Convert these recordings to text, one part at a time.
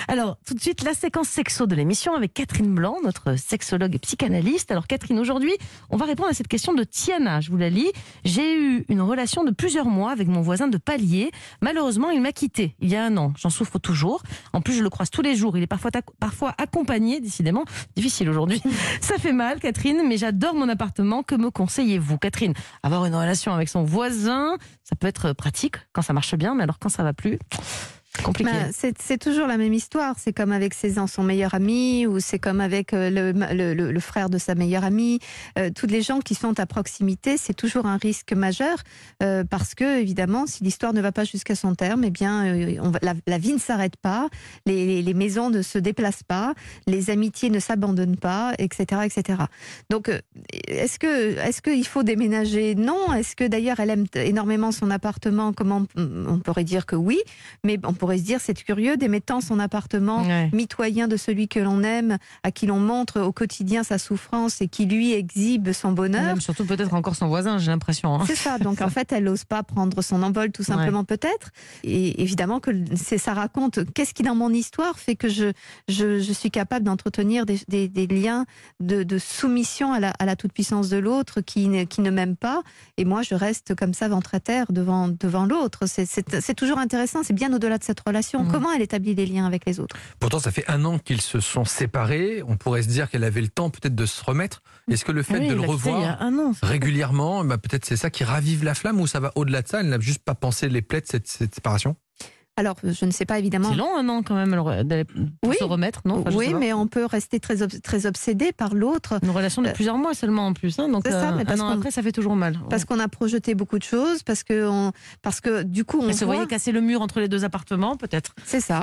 Alors, tout de suite, la séquence sexo de l'émission avec Catherine Blanc, notre sexologue et psychanalyste. Alors, Catherine, aujourd'hui, on va répondre à cette question de Tiana. Je vous la lis. J'ai eu une relation de plusieurs mois avec mon voisin de palier. Malheureusement, il m'a quitté il y a 1 an. J'en souffre toujours. En plus, je le croise tous les jours. Il est parfois accompagné, décidément. Difficile aujourd'hui. Ça fait mal, Catherine, mais j'adore mon appartement. Que me conseillez-vous, Catherine? Avoir une relation avec son voisin, ça peut être pratique quand ça marche bien, mais alors quand ça va plus, compliqué. C'est toujours la même histoire. C'est comme avec son meilleur ami, ou c'est comme avec le frère de sa meilleure amie. Toutes les gens qui sont à proximité, c'est toujours un risque majeur parce que, évidemment, si l'histoire ne va pas jusqu'à son terme, eh bien, la vie ne s'arrête pas, les maisons ne se déplacent pas, les amitiés ne s'abandonnent pas, etc., etc. Donc, est-ce qu'il faut déménager? Non. Est-ce que d'ailleurs elle aime énormément son appartement? Comment on pourrait dire que oui, mais on pourrait se dire, c'est curieux d'aimer tant son appartement, mitoyen de celui que l'on aime, à qui l'on montre au quotidien sa souffrance et qui lui exhibe son bonheur. Même surtout peut-être encore son voisin, j'ai l'impression. Hein. C'est ça, donc en fait elle n'ose pas prendre son envol tout simplement peut-être. Et évidemment que ça raconte, qu'est-ce qui dans mon histoire fait que je suis capable d'entretenir des liens de soumission à la toute-puissance de l'autre qui ne m'aime pas. Et moi je reste comme ça ventre à terre devant l'autre. C'est toujours intéressant, c'est bien au-delà de cette relation. Comment elle établit les liens avec les autres? Pourtant, ça fait 1 an qu'ils se sont séparés. On pourrait se dire qu'elle avait le temps peut-être de se remettre. Est-ce que le fait de le revoir régulièrement, peut-être c'est ça qui ravive la flamme, ou ça va au-delà de ça? Elle n'a juste pas pensé les plaies de cette séparation? Alors, je ne sais pas évidemment. C'est long 1 an quand même pour se remettre, non? Oui, mais on peut rester très obsédé par l'autre. Une relation de plusieurs mois seulement en plus, hein, donc c'est ça, mais 1 an après, ça fait toujours mal. Parce qu'on a projeté beaucoup de choses, parce que du coup, on se voyait casser le mur entre les 2 appartements, peut-être. C'est ça.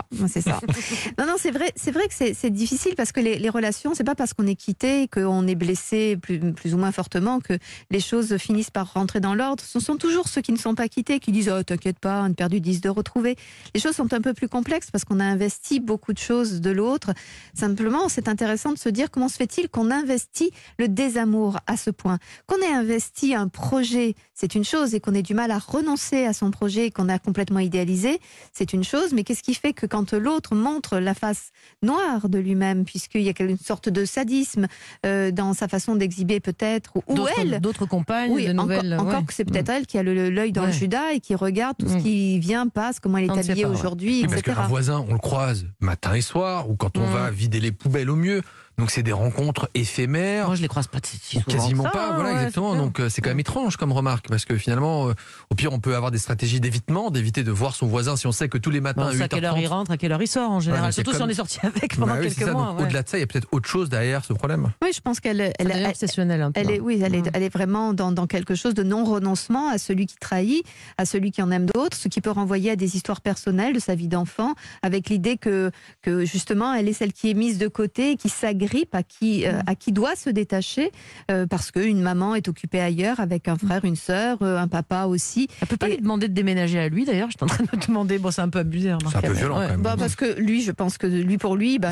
Non, c'est vrai que c'est difficile parce que les relations, c'est pas parce qu'on est quitté, qu'on est blessé plus ou moins fortement que les choses finissent par rentrer dans l'ordre. Ce sont toujours ceux qui ne sont pas quittés qui disent « Oh, t'inquiète pas, on a perdu 10 de retrouver ». Les choses sont un peu plus complexes parce qu'on a investi beaucoup de choses de l'autre. Simplement, c'est intéressant de se dire comment se fait-il qu'on investit le désamour à ce point? Qu'on ait investi un projet, c'est une chose, et qu'on ait du mal à renoncer à son projet et qu'on a complètement idéalisé, c'est une chose. Mais qu'est-ce qui fait que quand l'autre montre la face noire de lui-même, puisqu'il y a une sorte de sadisme dans sa façon d'exhiber peut-être, ou elle... D'autres compagnes, de nouvelles... Encore que c'est peut-être elle qui a l'œil dans le Judas et qui regarde tout ce qui vient, passe, comment elle est habillée aujourd'hui, etc. Parce qu'un voisin, on le croise matin et soir, ou quand on va vider les poubelles au mieux. Donc c'est des rencontres éphémères. Moi je les croise pas si souvent. Quasiment pas, voilà, exactement. Donc c'est quand même étrange comme remarque, parce que finalement, au pire, on peut avoir des stratégies d'évitement, d'éviter de voir son voisin si on sait que tous les matins à 8h30... à quelle heure il rentre, à quelle heure il sort en général. Surtout si on est sorti avec pendant quelques mois. Au-delà de ça, il y a peut-être autre chose derrière ce problème. Oui, je pense qu'elle est obsessionnelle un peu. Elle est vraiment dans quelque chose de non-renoncement à celui qui trahit, à celui qui en aime d'autres, ce qui peut renvoyer à des histoires personnelles de sa vie d'enfant, avec l'idée que justement, elle est celle qui est mise de côté, qui s'agrippe, à qui doit se détacher parce qu'une maman est occupée ailleurs avec un frère, une sœur, un papa aussi. Elle peut pas lui demander de déménager à lui d'ailleurs. Je suis en train de me demander, bon c'est un peu abusé. C'est un peu violent quand même. Parce que lui, je pense que pour lui, il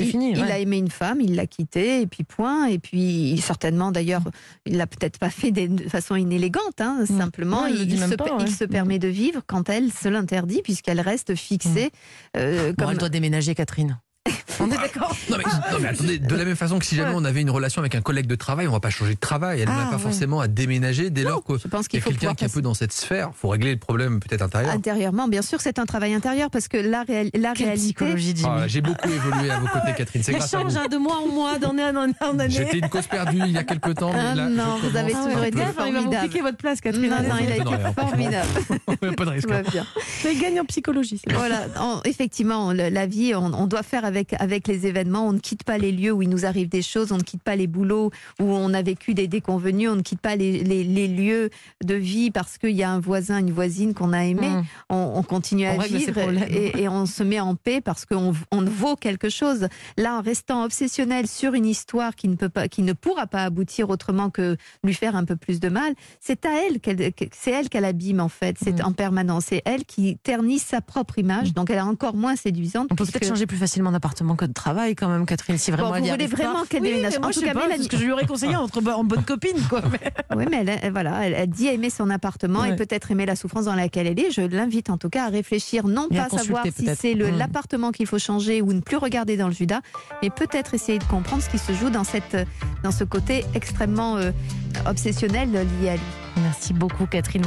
a aimé une femme, il l'a quittée et puis point. Et puis certainement d'ailleurs, il l'a peut-être pas fait de façon inélégante. Simplement, il se permet de vivre quand elle se l'interdit puisqu'elle reste fixée. Elle doit déménager, Catherine. On est d'accord. Non mais attendez, de la même façon que si jamais on avait une relation avec un collègue de travail, on va pas changer de travail. Elle n'a pas forcément à déménager dès lors qu'il y a quelqu'un qui est un peu dans cette sphère. Il faut régler le problème peut-être intérieur. Intérieurement, bien sûr, c'est un travail intérieur parce que la réalité... J'ai beaucoup évolué à vos côtés, Catherine. C'est grâce à vous. De mois en mois, d'année en année. J'étais une cause perdue il y a quelques temps. Non, vous avez toujours été formidable. Il va vous piquer votre place, Catherine. Non, il a été formidable. Pas de risque. Mais gagne en psychologie. Voilà, effectivement, la vie, on doit faire avec les événements. On ne quitte pas les lieux où il nous arrive des choses, on ne quitte pas les boulots où on a vécu des déconvenus, on ne quitte pas les lieux de vie parce qu'il y a un voisin, une voisine qu'on a aimé. On continue à vivre et on se met en paix parce qu'on vaut quelque chose. Là, en restant obsessionnel sur une histoire qui ne pourra pas aboutir autrement que lui faire un peu plus de mal, c'est elle qu'elle abîme en fait. C'est en permanence. C'est elle qui ternit sa propre image, donc elle est encore moins séduisante. On peut peut-être changer plus facilement d'appartement. manque de travail quand même, Catherine. Si vraiment vous voulez vraiment qu'elle déménage. En tout cas, c'est ce que je lui aurais conseillé en bonne copine, quoi. Oui, mais elle dit aimer son appartement et peut-être aimer la souffrance dans laquelle elle est. Je l'invite en tout cas à réfléchir, non pas à savoir si c'est l'appartement qu'il faut changer ou ne plus regarder dans le Judas, mais peut-être essayer de comprendre ce qui se joue dans ce côté extrêmement obsessionnel lié à lui. Merci beaucoup, Catherine.